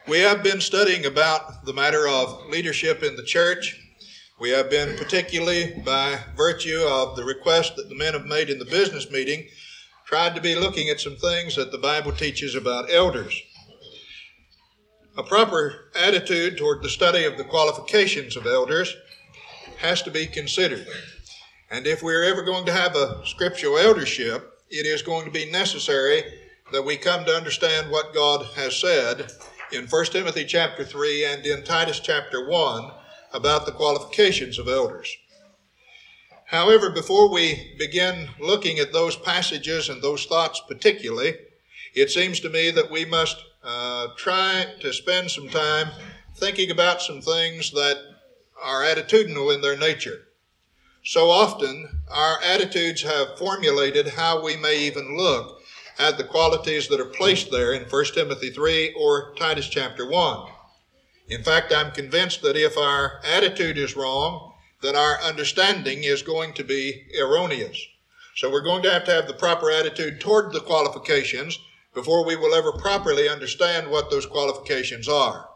We have been studying about the matter of leadership in the church. We have been, particularly by virtue of the request that the men have made in the business meeting, tried to be looking at some things that the Bible teaches about elders. A proper attitude toward the study of the qualifications of elders has to be considered. And if we're ever going to have a scriptural eldership, it is going to be necessary that we come to understand what God has said in 1 Timothy chapter 3 and in Titus chapter 1 about the qualifications of elders. However, before we begin looking at those passages and those thoughts particularly, it seems to me that we must try to spend some time thinking about some things that are attitudinal in their nature. So often, our attitudes have formulated how we may even look at the qualities that are placed there in 1 Timothy 3 or Titus chapter 1. In fact, I'm convinced that if our attitude is wrong, then our understanding is going to be erroneous. So we're going to have the proper attitude toward the qualifications before we will ever properly understand what those qualifications are.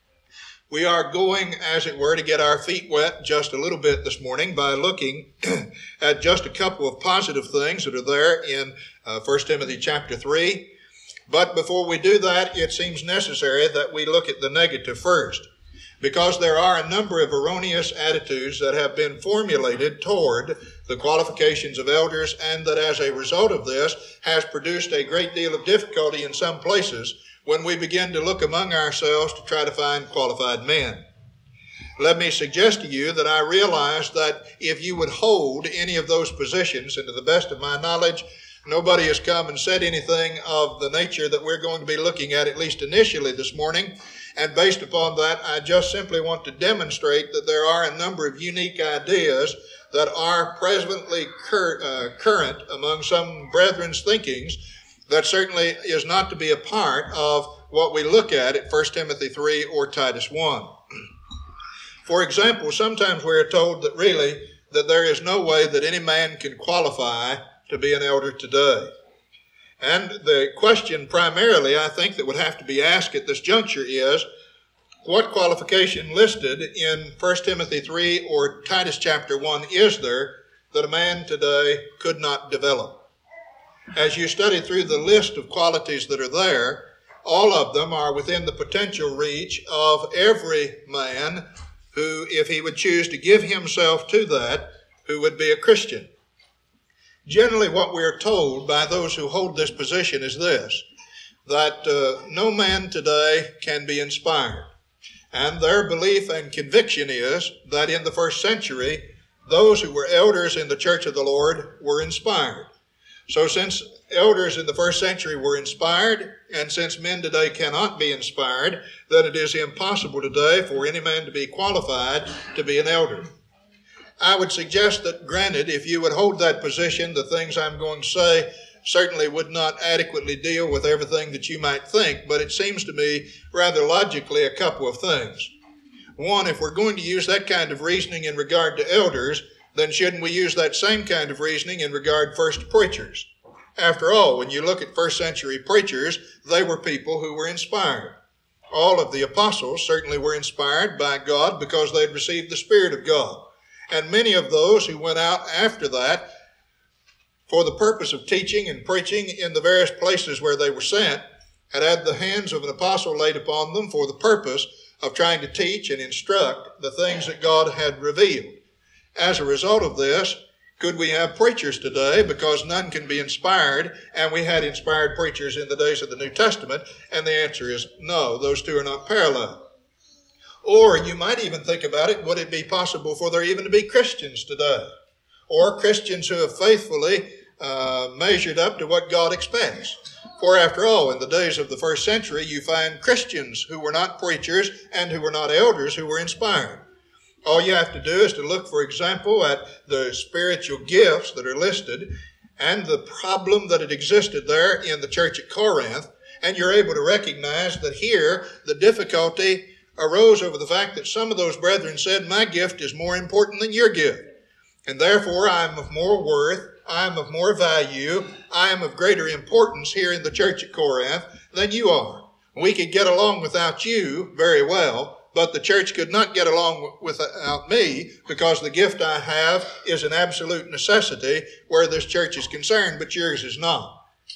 We are going, as it were, to get our feet wet just a little bit this morning by looking at just a couple of positive things that are there in 1 Timothy chapter 3. But before we do that, it seems necessary that we look at the negative first, because there are a number of erroneous attitudes that have been formulated toward the qualifications of elders, and that as a result of this has produced a great deal of difficulty in some places when we begin to look among ourselves to try to find qualified men. Let me suggest to you that I realize that if you would hold any of those positions, and to the best of my knowledge, nobody has come and said anything of the nature that we're going to be looking at least initially this morning. And based upon that, I just simply want to demonstrate that there are a number of unique ideas that are presently current among some brethren's thinkings that certainly is not to be a part of what we look at 1 Timothy 3 or Titus 1. For example, sometimes we are told that really that there is no way that any man can qualify to be an elder today. And the question primarily, I think, that would have to be asked at this juncture is, what qualification listed in 1 Timothy 3 or Titus chapter 1 is there that a man today could not develop? As you study through the list of qualities that are there, all of them are within the potential reach of every man who, if he would choose to give himself to that, who would be a Christian. Generally, what we are told by those who hold this position is this, that no man today can be inspired. And their belief and conviction is that in the first century, those who were elders in the church of the Lord were inspired. So since elders in the first century were inspired, and since men today cannot be inspired, then it is impossible today for any man to be qualified to be an elder. I would suggest that, granted, if you would hold that position, the things I'm going to say certainly would not adequately deal with everything that you might think, but it seems to me rather logically a couple of things. One, if we're going to use that kind of reasoning in regard to elders, then shouldn't we use that same kind of reasoning in regard first to preachers? After all, when you look at first century preachers, they were people who were inspired. All of the apostles certainly were inspired by God because they had received the Spirit of God. And many of those who went out after that for the purpose of teaching and preaching in the various places where they were sent had had the hands of an apostle laid upon them for the purpose of trying to teach and instruct the things that God had revealed. As a result of this, could we have preachers today? Because none can be inspired, and we had inspired preachers in the days of the New Testament, and the answer is no, those two are not parallel. Or you might even think about it, would it be possible for there even to be Christians today? Or Christians who have faithfully measured up to what God expects? For after all, in the days of the first century, you find Christians who were not preachers and who were not elders who were inspired. All you have to do is to look, for example, at the spiritual gifts that are listed and the problem that had existed there in the church at Corinth, and you're able to recognize that here the difficulty arose over the fact that some of those brethren said, my gift is more important than your gift, and therefore I am of more worth, I am of more value, I am of greater importance here in the church at Corinth than you are. We could get along without you very well, but the church could not get along without me because the gift I have is an absolute necessity where this church is concerned, but yours is not.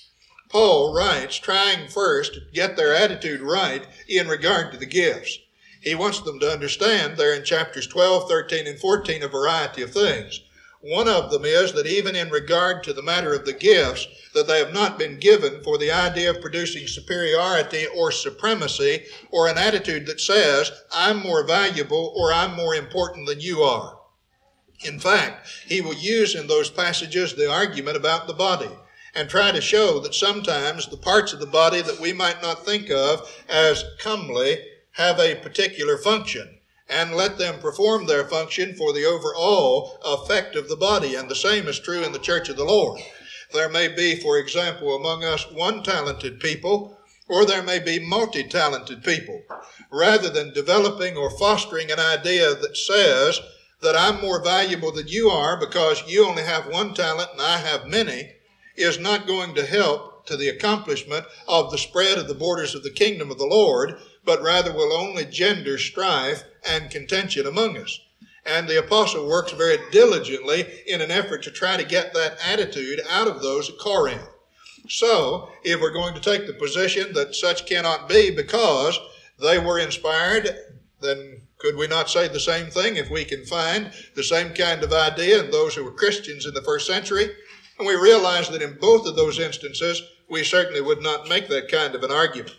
Paul writes, trying first to get their attitude right in regard to the gifts. He wants them to understand there in chapters 12, 13, and 14 a variety of things. One of them is that even in regard to the matter of the gifts, that they have not been given for the idea of producing superiority or supremacy or an attitude that says, I'm more valuable or I'm more important than you are. In fact, he will use in those passages the argument about the body and try to show that sometimes the parts of the body that we might not think of as comely have a particular function, and let them perform their function for the overall effect of the body. And the same is true in the church of the Lord. There may be, for example, among us one talented people, or there may be multi-talented people. Rather than developing or fostering an idea that says that I'm more valuable than you are because you only have one talent and I have many, is not going to help to the accomplishment of the spread of the borders of the kingdom of the Lord, but rather will only gender strife and contention among us. And the apostle works very diligently in an effort to try to get that attitude out of those at Corinth. So, if we're going to take the position that such cannot be because they were inspired, then could we not say the same thing if we can find the same kind of idea in those who were Christians in the first century? And we realize that in both of those instances, we certainly would not make that kind of an argument.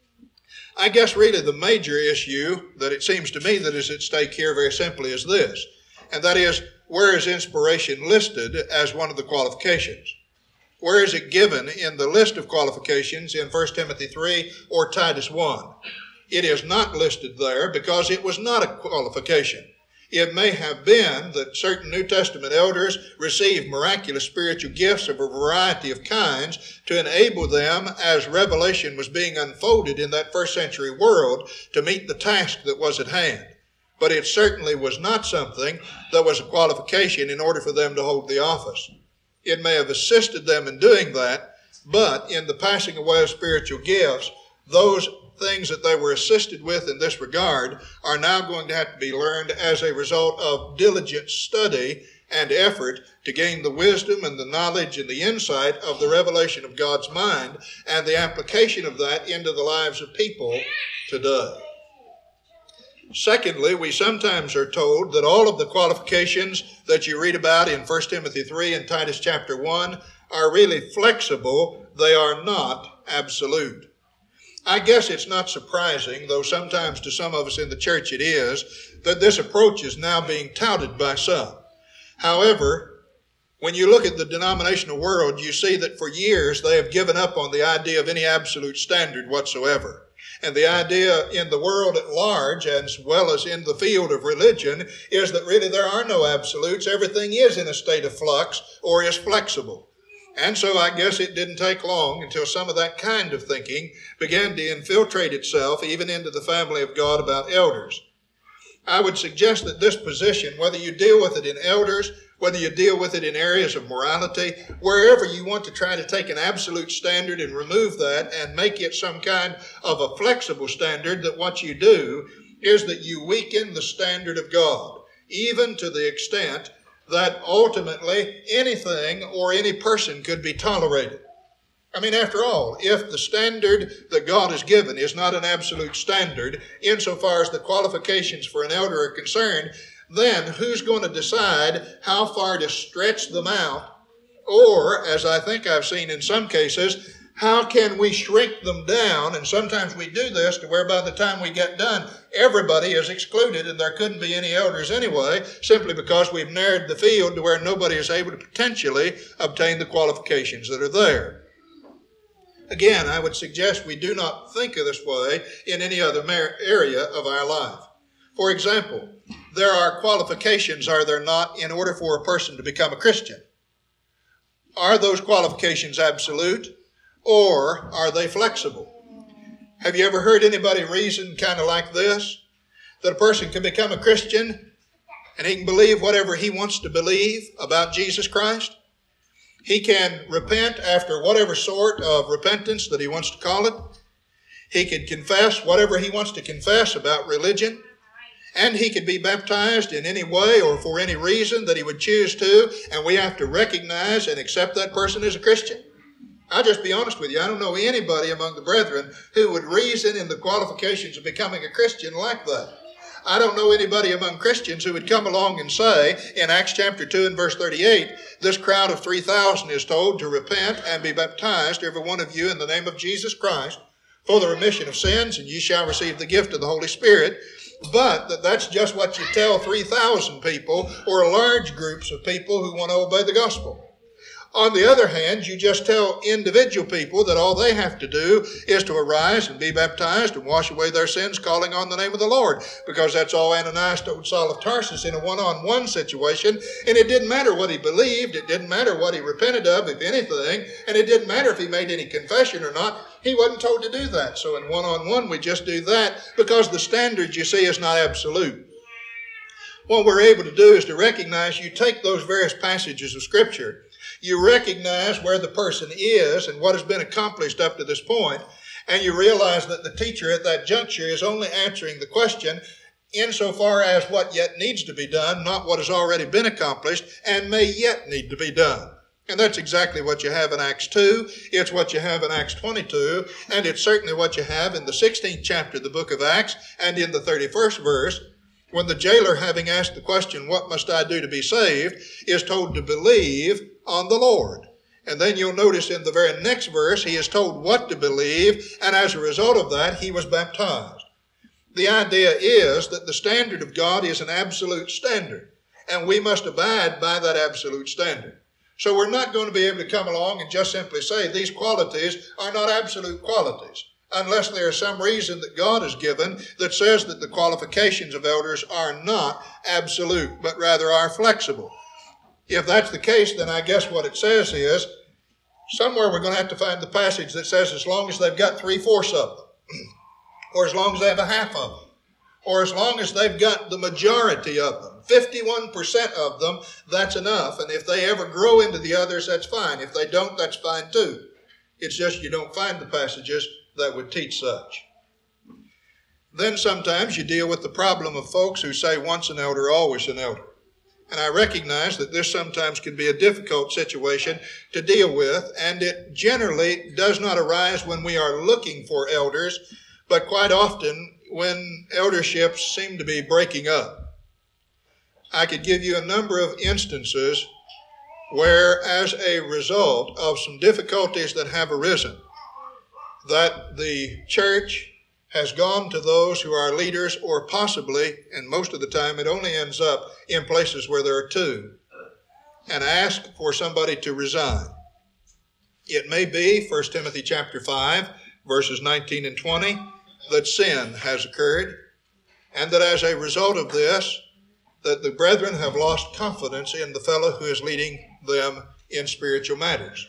I guess really the major issue that it seems to me that is at stake here very simply is this, and that is, where is inspiration listed as one of the qualifications? Where is it given in the list of qualifications in 1 Timothy 3 or Titus 1? It is not listed there because it was not a qualification. It may have been that certain New Testament elders received miraculous spiritual gifts of a variety of kinds to enable them, as revelation was being unfolded in that first century world, to meet the task that was at hand. But it certainly was not something that was a qualification in order for them to hold the office. It may have assisted them in doing that, but in the passing away of spiritual gifts, those things that they were assisted with in this regard are now going to have to be learned as a result of diligent study and effort to gain the wisdom and the knowledge and the insight of the revelation of God's mind and the application of that into the lives of people today. Secondly, we sometimes are told that all of the qualifications that you read about in 1 Timothy 3 and Titus chapter 1 are really flexible. They are not absolute. I guess it's not surprising, though sometimes to some of us in the church it is, that this approach is now being touted by some. However, when you look at the denominational world, you see that for years they have given up on the idea of any absolute standard whatsoever. And the idea in the world at large, as well as in the field of religion, is that really there are no absolutes. Everything is in a state of flux or is flexible. And so I guess it didn't take long until some of that kind of thinking began to infiltrate itself even into the family of God about elders. I would suggest that this position, whether you deal with it in elders, whether you deal with it in areas of morality, wherever you want to try to take an absolute standard and remove that and make it some kind of a flexible standard, that what you do is that you weaken the standard of God, even to the extent that ultimately anything or any person could be tolerated. I mean, after all, if the standard that God has given is not an absolute standard, insofar as the qualifications for an elder are concerned, then who's going to decide how far to stretch them out? Or, as I think I've seen in some cases, how can we shrink them down? And sometimes we do this to where by the time we get done, everybody is excluded and there couldn't be any elders anyway, simply because we've narrowed the field to where nobody is able to potentially obtain the qualifications that are there. Again, I would suggest we do not think of this way in any other area of our life. For example, there are qualifications, are there not, in order for a person to become a Christian? Are those qualifications absolute? Or are they flexible? Have you ever heard anybody reason kind of like this? That a person can become a Christian and he can believe whatever he wants to believe about Jesus Christ. He can repent after whatever sort of repentance that he wants to call it. He could confess whatever he wants to confess about religion. And he could be baptized in any way or for any reason that he would choose to, and we have to recognize and accept that person as a Christian. I'll just be honest with you, I don't know anybody among the brethren who would reason in the qualifications of becoming a Christian like that. I don't know anybody among Christians who would come along and say, in Acts chapter 2 and verse 38, this crowd of 3,000 is told to repent and be baptized, every one of you, in the name of Jesus Christ, for the remission of sins, and ye shall receive the gift of the Holy Spirit. But that's just what you tell 3,000 people or large groups of people who want to obey the gospel. On the other hand, you just tell individual people that all they have to do is to arise and be baptized and wash away their sins, calling on the name of the Lord, because that's all Ananias told Saul of Tarsus in a one-on-one situation. And it didn't matter what he believed. It didn't matter what he repented of, if anything. And it didn't matter if he made any confession or not. He wasn't told to do that. So in one-on-one, we just do that because the standard, you see, is not absolute. What we're able to do is to recognize, you take those various passages of Scripture, you recognize where the person is and what has been accomplished up to this point, and you realize that the teacher at that juncture is only answering the question insofar as what yet needs to be done, not what has already been accomplished and may yet need to be done. And that's exactly what you have in Acts 2, it's what you have in Acts 22, and it's certainly what you have in the 16th chapter of the book of Acts and in the 31st verse, when the jailer, having asked the question, what must I do to be saved, is told to believe on the Lord. And then you'll notice in the very next verse, he is told what to believe, and as a result of that, he was baptized. The idea is that the standard of God is an absolute standard, and we must abide by that absolute standard. So we're not going to be able to come along and just simply say these qualities are not absolute qualities, unless there is some reason that God has given that says that the qualifications of elders are not absolute, but rather are flexible. If that's the case, then I guess what it says is, somewhere we're going to have to find the passage that says as long as they've got 3/4 of them, or as long as they have a half of them, or as long as they've got the majority of them, 51% of them, that's enough. And if they ever grow into the others, that's fine. If they don't, that's fine too. It's just you don't find the passages that would teach such. Then sometimes you deal with the problem of folks who say once an elder, always an elder. And I recognize that this sometimes can be a difficult situation to deal with, and it generally does not arise when we are looking for elders, but quite often when elderships seem to be breaking up. I could give you a number of instances where, as a result of some difficulties that have arisen, that the church has gone to those who are leaders, or possibly, and most of the time it only ends up in places where there are two, and ask for somebody to resign. It may be, 1 Timothy chapter 5, verses 19 and 20, that sin has occurred, and that as a result of this, that the brethren have lost confidence in the fellow who is leading them in spiritual matters.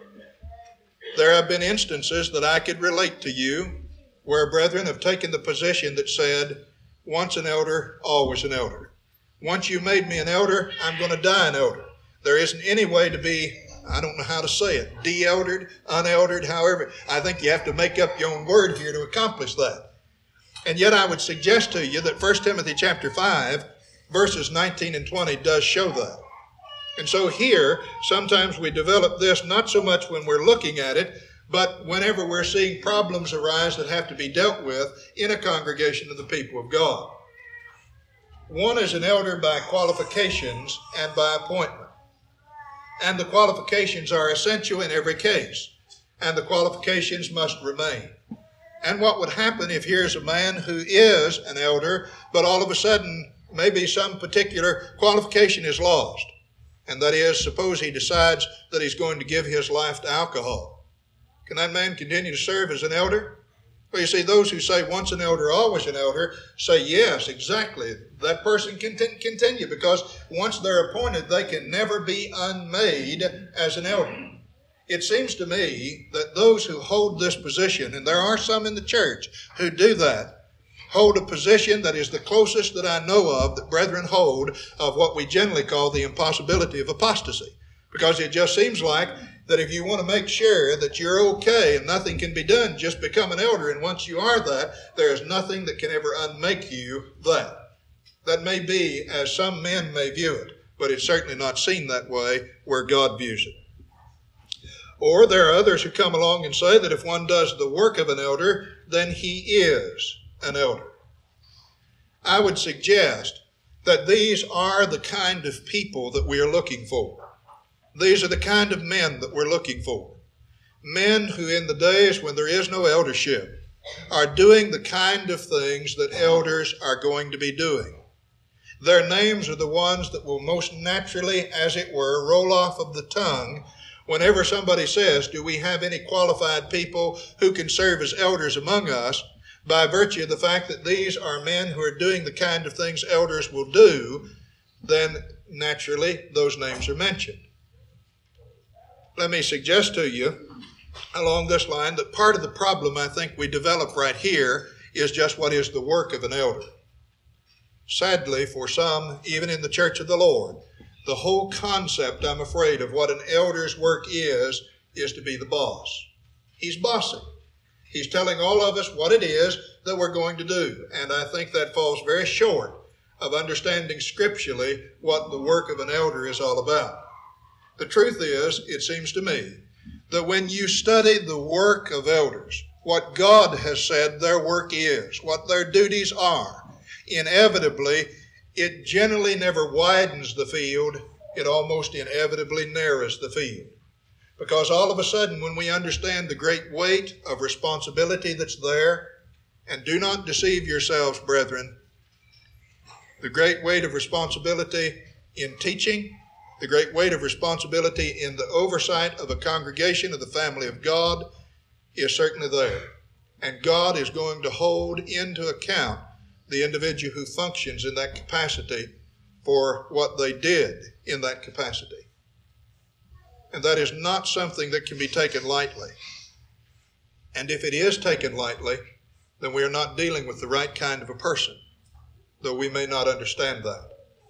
There have been instances that I could relate to you where brethren have taken the position that said, once an elder, always an elder. Once you made me an elder, I'm going to die an elder. There isn't any way to be, I don't know how to say it, de-eldered, uneldered, however. I think you have to make up your own word here to accomplish that. And yet I would suggest to you that 1 Timothy chapter 5, verses 19 and 20 does show that. And so here, sometimes we develop this not so much when we're looking at it, but whenever we're seeing problems arise that have to be dealt with in a congregation of the people of God. One is an elder by qualifications and by appointment. And the qualifications are essential in every case. And the qualifications must remain. And what would happen if here's a man who is an elder, but all of a sudden maybe some particular qualification is lost? And that is, suppose he decides that he's going to give his life to alcohol. Can that man continue to serve as an elder? Well, you see, those who say once an elder, always an elder, say yes, exactly. That person can continue, because once they're appointed, they can never be unmade as an elder. It seems to me that those who hold this position, and there are some in the church who do that, hold a position that is the closest that I know of that brethren hold of what we generally call the impossibility of apostasy. Because it just seems like that if you want to make sure that you're okay and nothing can be done, just become an elder. And once you are that, there is nothing that can ever unmake you that. That may be as some men may view it, but it's certainly not seen that way where God views it. Or there are others who come along and say that if one does the work of an elder, then he is an elder. I would suggest that these are the kind of people that we are looking for. These are the kind of men that we're looking for. Men who in the days when there is no eldership are doing the kind of things that elders are going to be doing. Their names are the ones that will most naturally, as it were, roll off of the tongue whenever somebody says, do we have any qualified people who can serve as elders among us? By virtue of the fact that these are men who are doing the kind of things elders will do, then naturally those names are mentioned. Let me suggest to you along this line that part of the problem I think we develop right here is just what is the work of an elder. Sadly, for some, even in the church of the Lord, the whole concept, I'm afraid, of what an elder's work is to be the boss. He's bossy. He's telling all of us what it is that we're going to do. And I think that falls very short of understanding scripturally what the work of an elder is all about. The truth is, it seems to me, that when you study the work of elders, what God has said their work is, what their duties are, inevitably, it generally never widens the field, it almost inevitably narrows the field. Because all of a sudden, when we understand the great weight of responsibility that's there, and do not deceive yourselves, brethren, the great weight of responsibility in teaching, the great weight of responsibility in the oversight of a congregation of the family of God is certainly there. And God is going to hold into account the individual who functions in that capacity for what they did in that capacity. And that is not something that can be taken lightly. And if it is taken lightly, then we are not dealing with the right kind of a person, though we may not understand that.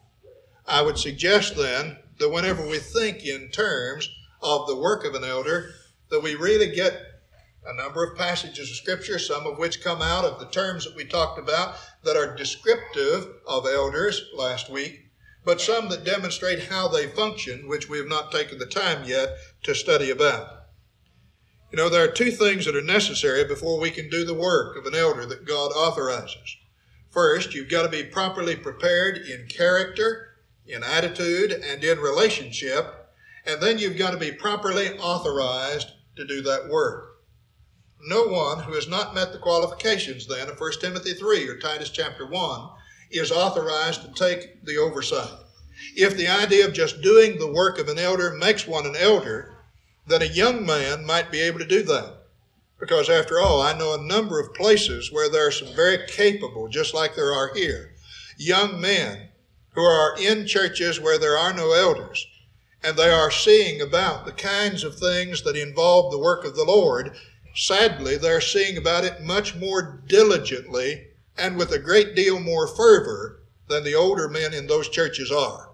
I would suggest then that whenever we think in terms of the work of an elder, that we really get a number of passages of Scripture, some of which come out of the terms that we talked about that are descriptive of elders last week, but some that demonstrate how they function, which we have not taken the time yet to study about. You know, there are two things that are necessary before we can do the work of an elder that God authorizes. First, you've got to be properly prepared in character, in attitude, and in relationship, and then you've got to be properly authorized to do that work. No one who has not met the qualifications then of 1 Timothy 3 or Titus chapter 1 is authorized to take the oversight. If the idea of just doing the work of an elder makes one an elder, then a young man might be able to do that. Because after all, I know a number of places where there are some very capable, just like there are here, young men who are in churches where there are no elders, and they are seeing about the kinds of things that involve the work of the Lord. Sadly, they're seeing about it much more diligently and with a great deal more fervor than the older men in those churches are.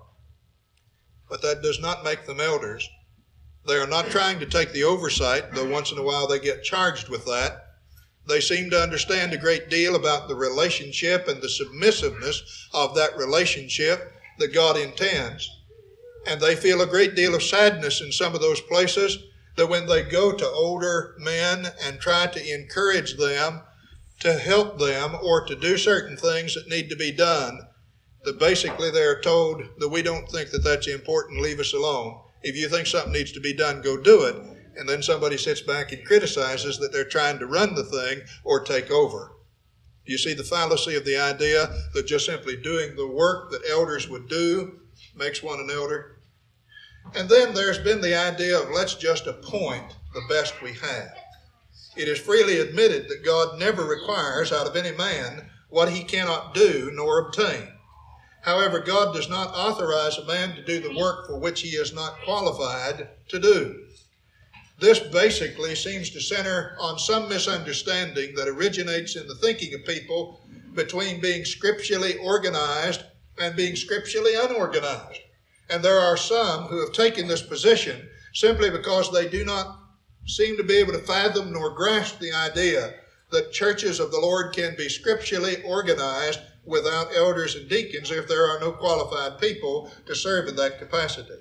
But that does not make them elders. They are not trying to take the oversight, though once in a while they get charged with that. They seem to understand a great deal about the relationship and the submissiveness of that relationship that God intends. And they feel a great deal of sadness in some of those places that when they go to older men and try to encourage them, to help them, or to do certain things that need to be done, that basically they're told that we don't think that that's important, leave us alone. If you think something needs to be done, go do it. And then somebody sits back and criticizes that they're trying to run the thing or take over. You see the fallacy of the idea that just simply doing the work that elders would do makes one an elder? And then there's been the idea of let's just appoint the best we have. It is freely admitted that God never requires out of any man what he cannot do nor obtain. However, God does not authorize a man to do the work for which he is not qualified to do. This basically seems to center on some misunderstanding that originates in the thinking of people between being scripturally organized and being scripturally unorganized. And there are some who have taken this position simply because they do not seem to be able to fathom nor grasp the idea that churches of the Lord can be scripturally organized without elders and deacons if there are no qualified people to serve in that capacity.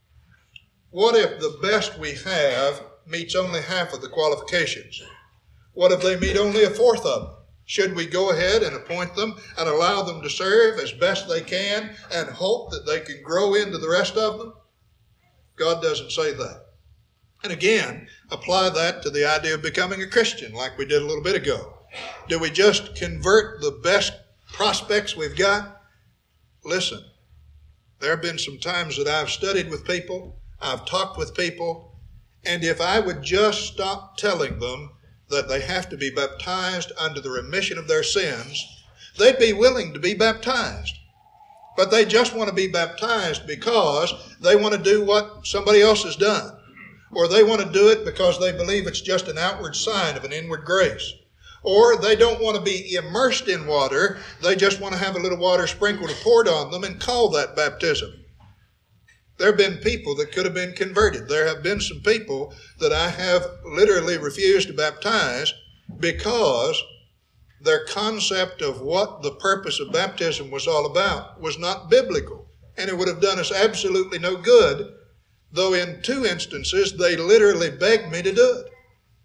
What if the best we have meets only half of the qualifications? What if they meet only a fourth of them? Should we go ahead and appoint them and allow them to serve as best they can and hope that they can grow into the rest of them? God doesn't say that. And again, apply that to the idea of becoming a Christian like we did a little bit ago. Do we just convert the best prospects we've got? Listen, there have been some times that I've studied with people, I've talked with people, and if I would just stop telling them that they have to be baptized unto the remission of their sins, they'd be willing to be baptized. But they just want to be baptized because they want to do what somebody else has done. Or they want to do it because they believe it's just an outward sign of an inward grace. Or they don't want to be immersed in water, they just want to have a little water sprinkled or poured on them and call that baptism. There have been people that could have been converted. There have been some people that I have literally refused to baptize because their concept of what the purpose of baptism was all about was not biblical. And it would have done us absolutely no good, though in 2 instances they literally begged me to do it.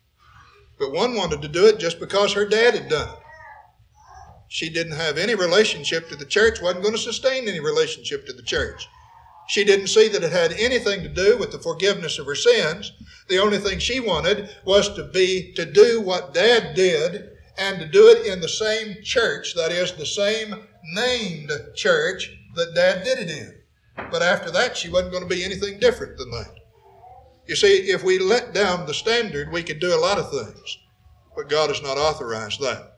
But one wanted to do it just because her dad had done it. She didn't have any relationship to the church, wasn't going to sustain any relationship to the church. She didn't see that it had anything to do with the forgiveness of her sins. The only thing she wanted was to do what Dad did and to do it in the same church, that is, the same named church that Dad did it in. But after that, she wasn't going to be anything different than that. You see, if we let down the standard, we could do a lot of things, but God has not authorized that.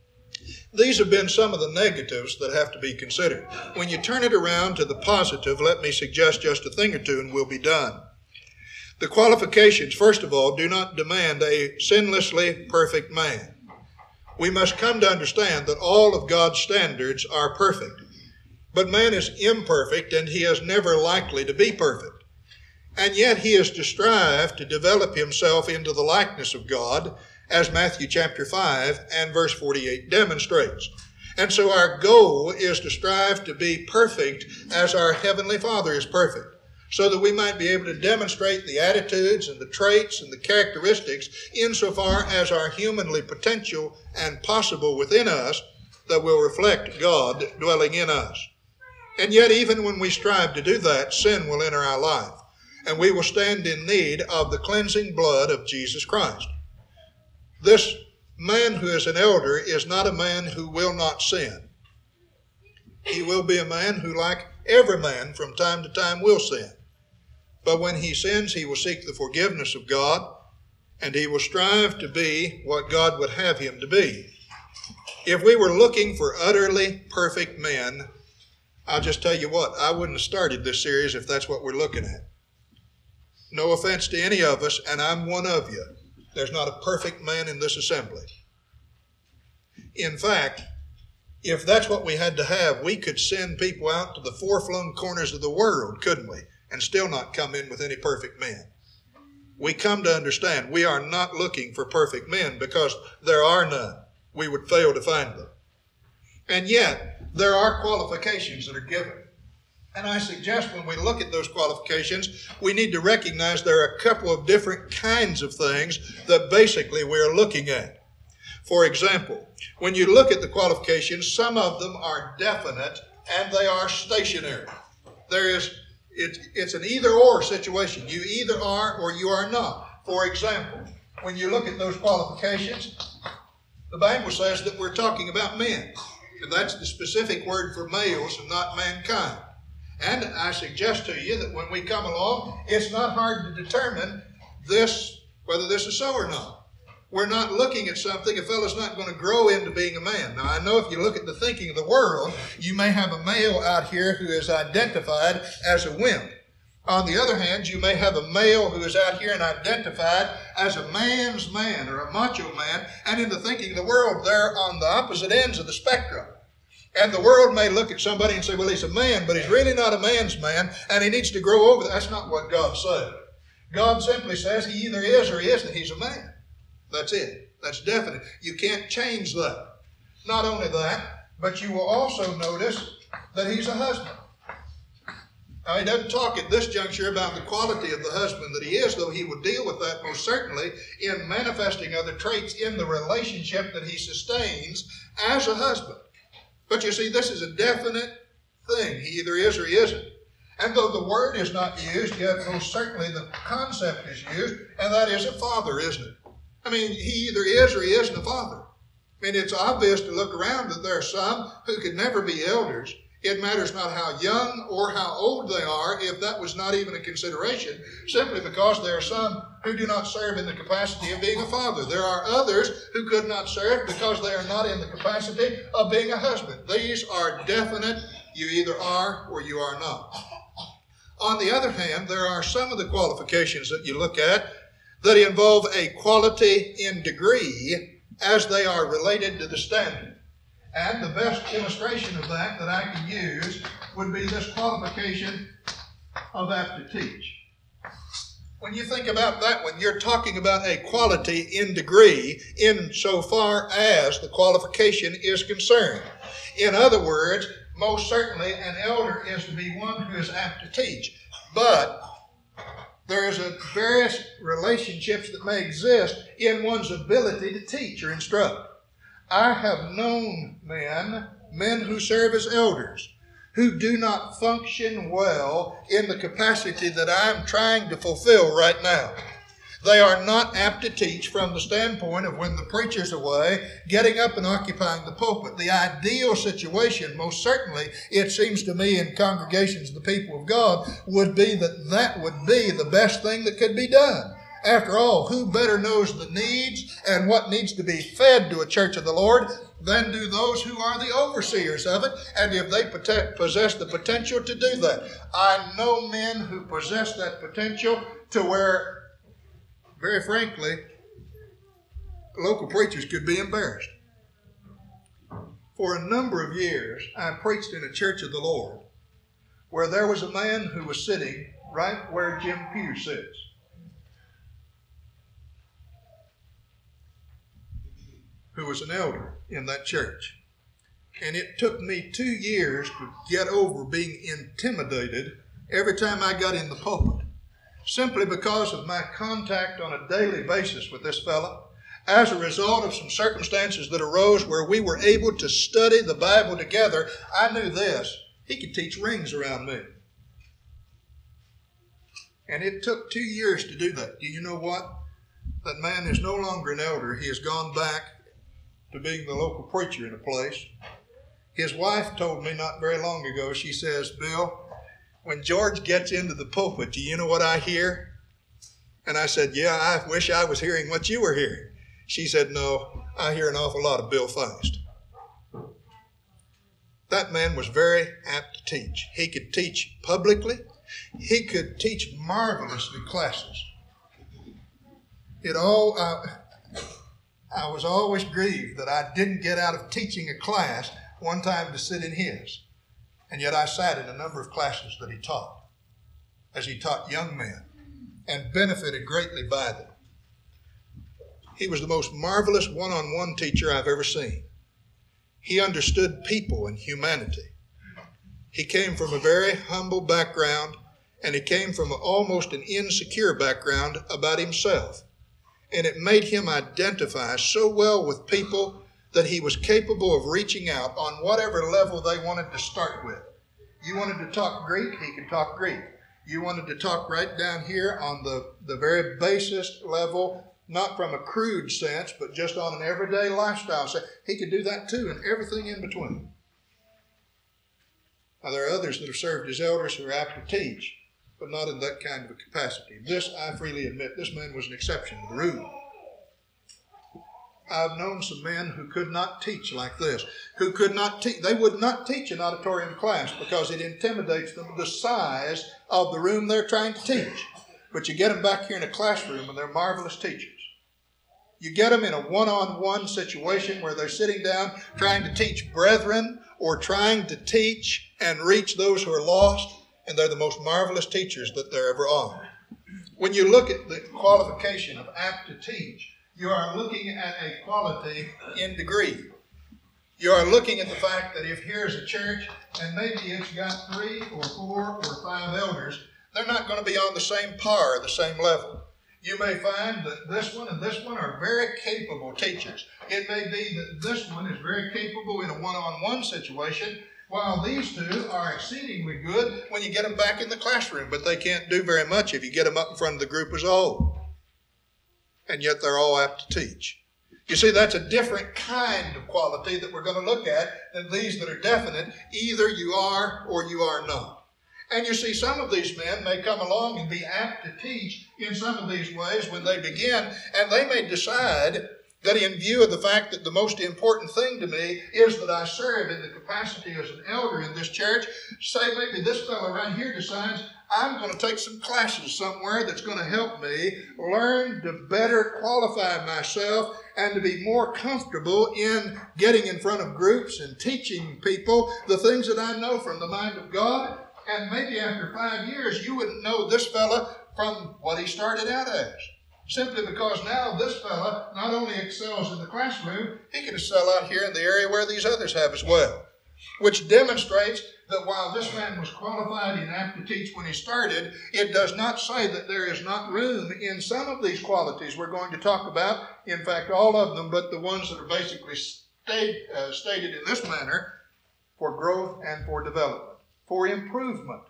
These have been some of the negatives that have to be considered. When you turn it around to the positive, let me suggest just a thing or two and we'll be done. The qualifications, first of all, do not demand a sinlessly perfect man. We must come to understand that all of God's standards are perfect. But man is imperfect and he is never likely to be perfect. And yet he is to strive to develop himself into the likeness of God, as Matthew chapter 5 and verse 48 demonstrates. And so our goal is to strive to be perfect as our Heavenly Father is perfect, so that we might be able to demonstrate the attitudes and the traits and the characteristics insofar as are humanly potential and possible within us that will reflect God dwelling in us. And yet even when we strive to do that, sin will enter our life, and we will stand in need of the cleansing blood of Jesus Christ. This man who is an elder is not a man who will not sin. He will be a man who, like every man, from time to time will sin. But when he sins, he will seek the forgiveness of God, and he will strive to be what God would have him to be. If we were looking for utterly perfect men, I'll just tell you what, I wouldn't have started this series if that's what we're looking at. No offense to any of us, and I'm one of you. There's not a perfect man in this assembly. In fact, if that's what we had to have, we could send people out to the far-flung corners of the world, couldn't we? And still not come in with any perfect men. We come to understand we are not looking for perfect men because there are none. We would fail to find them. And yet, there are qualifications that are given. And I suggest when we look at those qualifications, we need to recognize there are a couple of different kinds of things that basically we're looking at. For example, when you look at the qualifications, some of them are definite and they are stationary. It's an either-or situation. You either are or you are not. For example, when you look at those qualifications, the Bible says that we're talking about men. And that's the specific word for males and not mankind. And I suggest to you that when we come along, it's not hard to determine whether this is so or not. We're not looking at something, a fellow's not going to grow into being a man. Now, I know if you look at the thinking of the world, you may have a male out here who is identified as a wimp. On the other hand, you may have a male who is out here and identified as a man's man or a macho man, and in the thinking of the world, they're on the opposite ends of the spectrum. And the world may look at somebody and say, well, he's a man, but he's really not a man's man, and he needs to grow over that. That's not what God said. God simply says he either is or he isn't. He's a man. That's it. That's definite. You can't change that. Not only that, but you will also notice that he's a husband. Now, he doesn't talk at this juncture about the quality of the husband that he is, though he would deal with that most certainly in manifesting other traits in the relationship that he sustains as a husband. But you see, this is a definite thing. He either is or he isn't. And though the word is not used, yet most certainly the concept is used, and that is a father, isn't it? I mean, he either is or he isn't a father. I mean, it's obvious to look around that there are some who could never be elders. It matters not how young or how old they are, if that was not even a consideration, simply because there are some who do not serve in the capacity of being a father. There are others who could not serve because they are not in the capacity of being a husband. These are definite. You either are or you are not. On the other hand, there are some of the qualifications that you look at that involve a quality in degree as they are related to the standard. And the best illustration of that I can use would be this qualification of apt to teach. When you think about that one, you're talking about a quality in degree insofar as the qualification is concerned. In other words, most certainly an elder is to be one who is apt to teach. But there's various relationships that may exist in one's ability to teach or instruct. I have known men who serve as elders, who do not function well in the capacity that I'm trying to fulfill right now. They are not apt to teach from the standpoint of when the preacher's away, getting up and occupying the pulpit. The ideal situation, most certainly, it seems to me in congregations of the people of God, would be that would be the best thing that could be done. After all, who better knows the needs and what needs to be fed to a church of the Lord than do those who are the overseers of it, and if they possess the potential to do that. I know men who possess that potential to where, very frankly, local preachers could be embarrassed. For a number of years, I preached in a church of the Lord where there was a man who was sitting right where Jim Pugh sits. Who was an elder in that church. And it took me 2 years to get over being intimidated every time I got in the pulpit, simply because of my contact on a daily basis with this fellow, as a result of some circumstances that arose where we were able to study the Bible together. I knew this: he could teach rings around me. And it took 2 years to do that. Do you know what? That man is no longer an elder. He has gone back to being the local preacher in a place. His wife told me not very long ago, she says, "Bill, when George gets into the pulpit, do you know what I hear?" And I said, "Yeah, I wish I was hearing what you were hearing." She said, "No, I hear an awful lot of Bill Feist." That man was very apt to teach. He could teach publicly. He could teach marvelously classes. I was always grieved that I didn't get out of teaching a class one time to sit in his. And yet I sat in a number of classes that he taught, as he taught young men, and benefited greatly by them. He was the most marvelous one-on-one teacher I've ever seen. He understood people and humanity. He came from a very humble background, and he came from almost an insecure background about himself. And it made him identify so well with people that he was capable of reaching out on whatever level they wanted to start with. You wanted to talk Greek, he could talk Greek. You wanted to talk right down here on the very basest level, not from a crude sense, but just on an everyday lifestyle sense. He could do that too, and everything in between. Now, there are others that have served as elders who are apt to teach, but not in that kind of a capacity. This, I freely admit, this man was an exception to the rule. I've known some men who could not teach like this, who could not teach. They would not teach an auditorium class because it intimidates them, the size of the room they're trying to teach. But you get them back here in a classroom and they're marvelous teachers. You get them in a one-on-one situation where they're sitting down trying to teach brethren or trying to teach and reach those who are lost, and they're the most marvelous teachers that there ever are. When you look at the qualification of apt to teach, you are looking at a quality in degree. You are looking at the fact that if here's a church and maybe it's got 3 or 4 or 5 elders, they're not going to be on the same par, the same level. You may find that this one and this one are very capable teachers. It may be that this one is very capable in a one-on-one situation, while these two are exceedingly good when you get them back in the classroom, but they can't do very much if you get them up in front of the group as a whole. And yet they're all apt to teach. You see, that's a different kind of quality that we're going to look at than these that are definite. Either you are or you are not. And you see, some of these men may come along and be apt to teach in some of these ways when they begin, and they may decide that in view of the fact that the most important thing to me is that I serve in the capacity as an elder in this church, say maybe this fellow right here decides, I'm going to take some classes somewhere that's going to help me learn to better qualify myself and to be more comfortable in getting in front of groups and teaching people the things that I know from the mind of God. And maybe after 5 years, you wouldn't know this fella from what he started out as. Simply because now this fella not only excels in the classroom, he can excel out here in the area where these others have as well. Which demonstrates that while this man was qualified and apt to teach when he started, it does not say that there is not room in some of these qualities we're going to talk about. In fact, all of them, but the ones that are basically stated in this manner, for growth and for development, for improvement.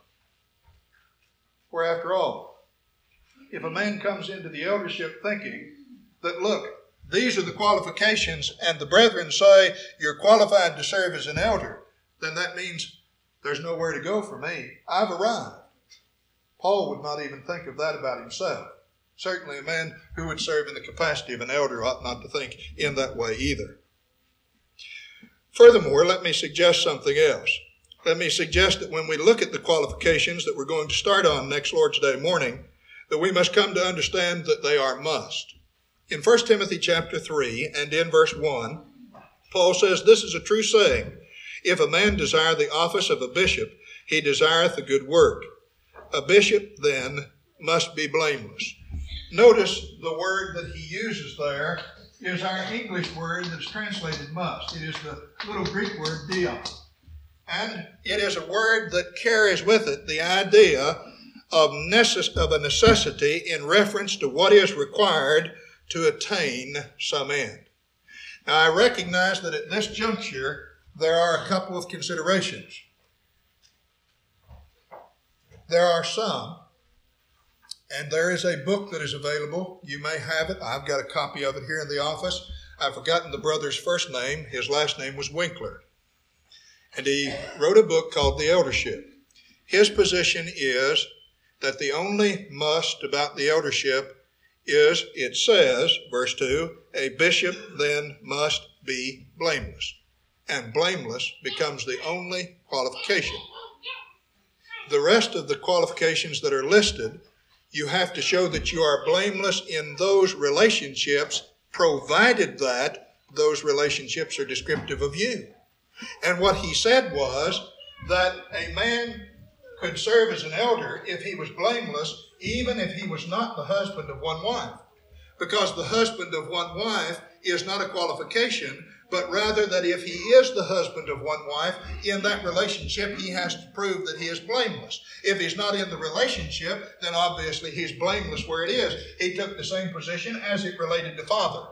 For after all, if a man comes into the eldership thinking that, look, these are the qualifications, and the brethren say you're qualified to serve as an elder, then that means there's nowhere to go for me. I've arrived. Paul would not even think of that about himself. Certainly a man who would serve in the capacity of an elder ought not to think in that way either. Furthermore, let me suggest something else. Let me suggest that when we look at the qualifications that we're going to start on next Lord's Day morning, that we must come to understand that they are must. In 1 Timothy chapter 3 and in verse 1, Paul says, "This is a true saying, if a man desire the office of a bishop, he desireth a good work. A bishop then must be blameless." Notice the word that he uses there is our English word that's translated must. It is the little Greek word dion. And it is a word that carries with it the idea of a necessity in reference to what is required to attain some end. Now, I recognize that at this juncture, there are a couple of considerations. There are some, and there is a book that is available. You may have it. I've got a copy of it here in the office. I've forgotten the brother's first name. His last name was Winkler. And he wrote a book called The Eldership. His position is that the only must about the eldership is, it says, verse 2, a bishop then must be blameless. And blameless becomes the only qualification. The rest of the qualifications that are listed, you have to show that you are blameless in those relationships, provided that those relationships are descriptive of you. And what he said was that a man could serve as an elder if he was blameless, even if he was not the husband of one wife. Because the husband of one wife is not a qualification, but rather that if he is the husband of one wife, in that relationship he has to prove that he is blameless. If he's not in the relationship, then obviously he's blameless where it is. He took the same position as it related to father.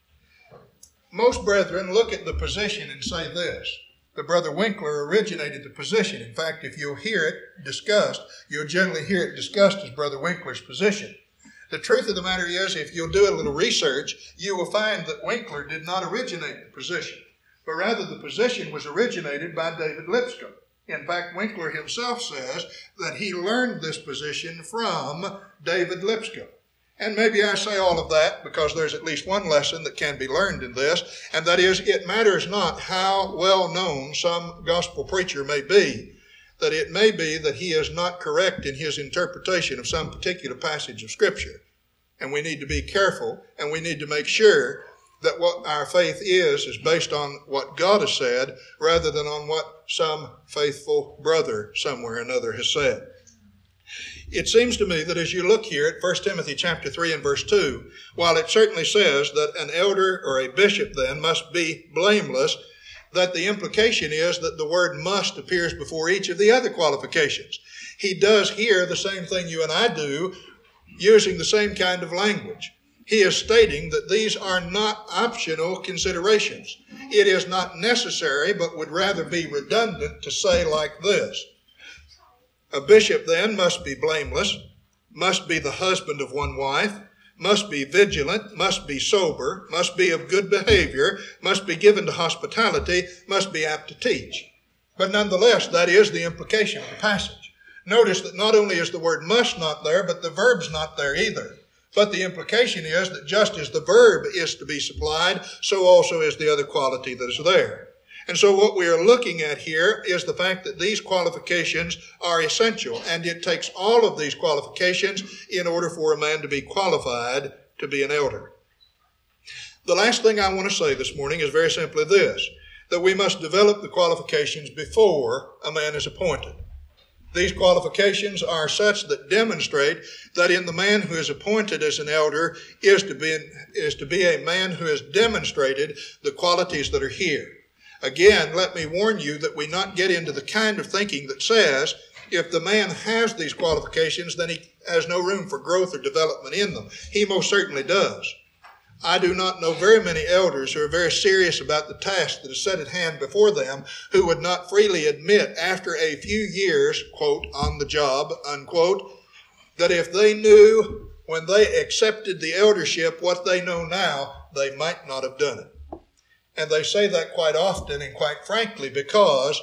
Most brethren look at the position and say this: the brother Winkler originated the position. In fact, if you'll hear it discussed, you'll generally hear it discussed as Brother Winkler's position. The truth of the matter is, if you'll do a little research, you will find that Winkler did not originate the position, but rather the position was originated by David Lipscomb. In fact, Winkler himself says that he learned this position from David Lipscomb. And maybe I say all of that because there's at least one lesson that can be learned in this, and that is, it matters not how well known some gospel preacher may be, that it may be that he is not correct in his interpretation of some particular passage of Scripture. And we need to be careful, and we need to make sure that what our faith is based on what God has said, rather than on what some faithful brother somewhere or another has said. It seems to me that as you look here at 1 Timothy chapter 3 and verse 2, while it certainly says that an elder or a bishop then must be blameless, that the implication is that the word must appears before each of the other qualifications. He does here the same thing you and I do, using the same kind of language. He is stating that these are not optional considerations. It is not necessary, but would rather be redundant to say like this. A bishop then must be blameless, must be the husband of one wife, must be vigilant, must be sober, must be of good behavior, must be given to hospitality, must be apt to teach. But nonetheless, that is the implication of the passage. Notice that not only is the word must not there, but the verb's not there either. But the implication is that just as the verb is to be supplied, so also is the other quality that is there. And so what we are looking at here is the fact that these qualifications are essential, and it takes all of these qualifications in order for a man to be qualified to be an elder. The last thing I want to say this morning is very simply this, that we must develop the qualifications before a man is appointed. These qualifications are such that demonstrate that in the man who is appointed as an elder is to be a man who has demonstrated the qualities that are here. Again, let me warn you that we not get into the kind of thinking that says if the man has these qualifications, then he has no room for growth or development in them. He most certainly does. I do not know very many elders who are very serious about the task that is set at hand before them who would not freely admit after a few years, quote, on the job, unquote, that if they knew when they accepted the eldership what they know now, they might not have done it. And they say that quite often and quite frankly because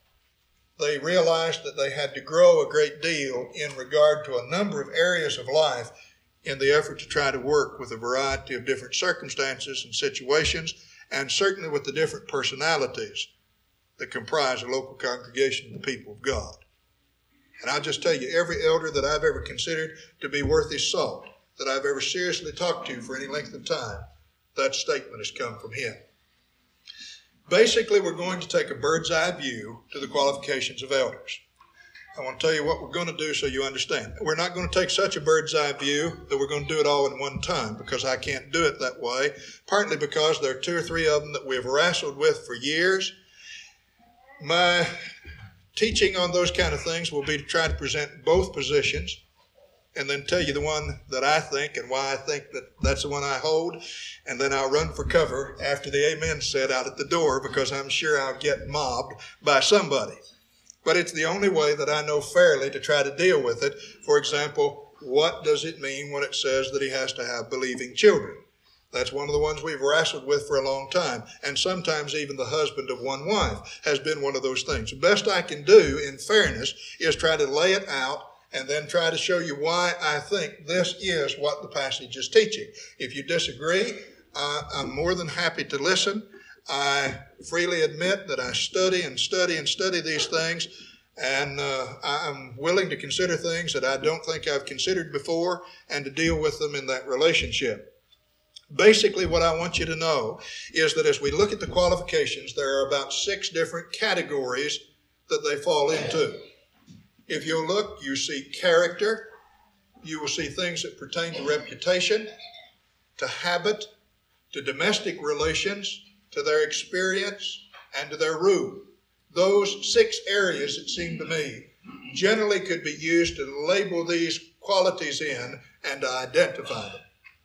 they realized that they had to grow a great deal in regard to a number of areas of life in the effort to try to work with a variety of different circumstances and situations, and certainly with the different personalities that comprise a local congregation of the people of God. And I'll just tell you, every elder that I've ever considered to be worth his salt, that I've ever seriously talked to for any length of time, that statement has come from him. Basically, we're going to take a bird's eye view to the qualifications of elders. I want to tell you what we're going to do so you understand. We're not going to take such a bird's eye view that we're going to do it all in one time, because I can't do it that way, partly because there are 2 or 3 of them that we've wrestled with for years. My teaching on those kind of things will be to try to present both positions and then tell you the one that I think and why I think that that's the one I hold. And then I'll run for cover after the amen said out at the door, because I'm sure I'll get mobbed by somebody. But it's the only way that I know fairly to try to deal with it. For example, what does it mean when it says that he has to have believing children? That's one of the ones we've wrestled with for a long time. And sometimes even the husband of one wife has been one of those things. The best I can do, in fairness, is try to lay it out and then try to show you why I think this is what the passage is teaching. If you disagree, I'm more than happy to listen. I freely admit that I study these things, and I'm willing to consider things that I don't think I've considered before and to deal with them in that relationship. Basically, what I want you to know is that as we look at the qualifications, there are about 6 different categories that they fall into. If you look, you see character, you will see things that pertain to reputation, to habit, to domestic relations, to their experience, and to their rule. Those 6 areas, it seemed to me, generally could be used to label these qualities in and to identify them.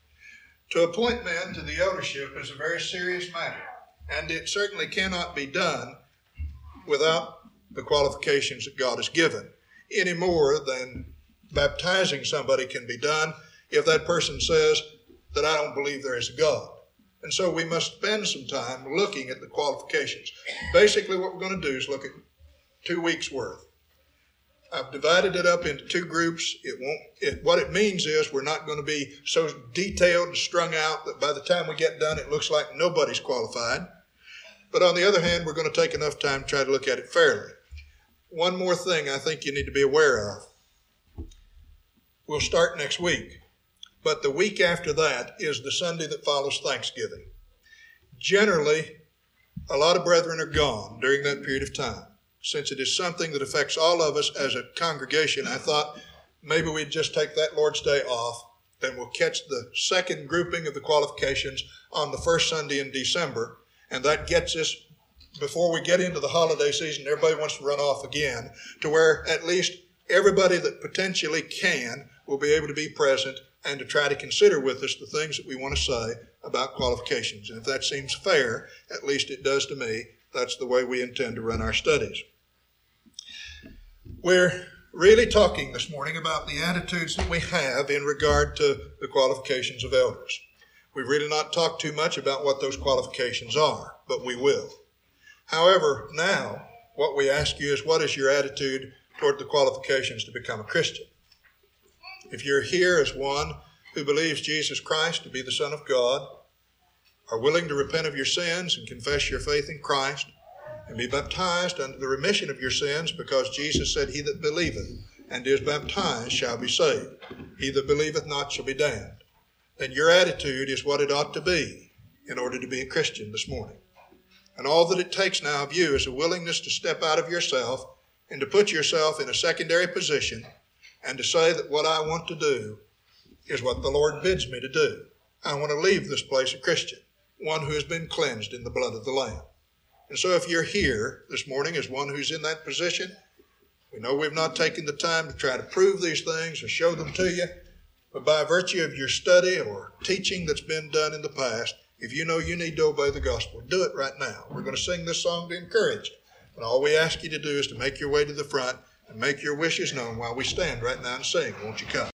To appoint men to the eldership is a very serious matter, and it certainly cannot be done without the qualifications that God has given, any more than baptizing somebody can be done if that person says that I don't believe there is a God. And so we must spend some time looking at the qualifications. Basically, what we're going to do is look at 2 weeks' worth. I've divided it up into 2 groups. What it means is we're not going to be so detailed and strung out that by the time we get done, it looks like nobody's qualified. But on the other hand, we're going to take enough time to try to look at it fairly. One more thing I think you need to be aware of. We'll start next week, but the week after that is the Sunday that follows Thanksgiving. Generally, a lot of brethren are gone during that period of time. Since it is something that affects all of us as a congregation, I thought maybe we'd just take that Lord's Day off. Then we'll catch the second grouping of the qualifications on the first Sunday in December. And that gets us, before we get into the holiday season, everybody wants to run off again, to where at least everybody that potentially can will be able to be present and to try to consider with us the things that we want to say about qualifications. And if that seems fair, at least it does to me, that's the way we intend to run our studies. We're really talking this morning about the attitudes that we have in regard to the qualifications of elders. We've really not talked too much about what those qualifications are, but we will. However, now what we ask you is, what is your attitude toward the qualifications to become a Christian? If you're here as one who believes Jesus Christ to be the Son of God, are willing to repent of your sins and confess your faith in Christ, and be baptized unto the remission of your sins, because Jesus said, he that believeth and is baptized shall be saved. He that believeth not shall be damned. Then your attitude is what it ought to be in order to be a Christian this morning. And all that it takes now of you is a willingness to step out of yourself and to put yourself in a secondary position and to say that what I want to do is what the Lord bids me to do. I want to leave this place a Christian, one who has been cleansed in the blood of the Lamb. And so if you're here this morning as one who's in that position, we know we've not taken the time to try to prove these things or show them to you, but by virtue of your study or teaching that's been done in the past, if you know you need to obey the gospel, do it right now. We're going to sing this song to encourage you. But all we ask you to do is to make your way to the front and make your wishes known while we stand right now and sing. Won't you come?